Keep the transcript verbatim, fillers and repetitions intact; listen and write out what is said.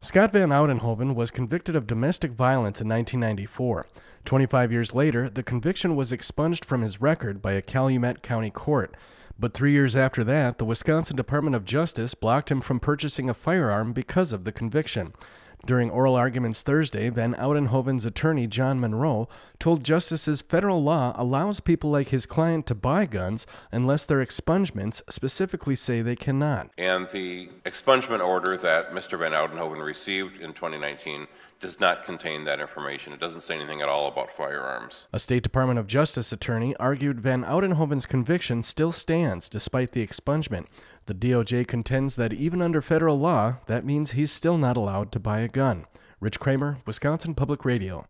Scott Van Oudenhoven was convicted of domestic violence in nineteen ninety-four. twenty-five years later, the conviction was expunged from his record by a Calumet County court. But three years after that, the Wisconsin Department of Justice blocked him from purchasing a firearm because of the conviction. During oral arguments Thursday, Van Oudenhoven's attorney, John Monroe, told justices federal law allows people like his client to buy guns unless their expungements specifically say they cannot. And the expungement order that Mister Van Oudenhoven received in twenty nineteen does not contain that information. It doesn't say anything at all about firearms. A State Department of Justice attorney argued Van Oudenhoven's conviction still stands despite the expungement. The D O J contends that even under federal law, that means he's still not allowed to buy a gun. Rich Kramer, Wisconsin Public Radio.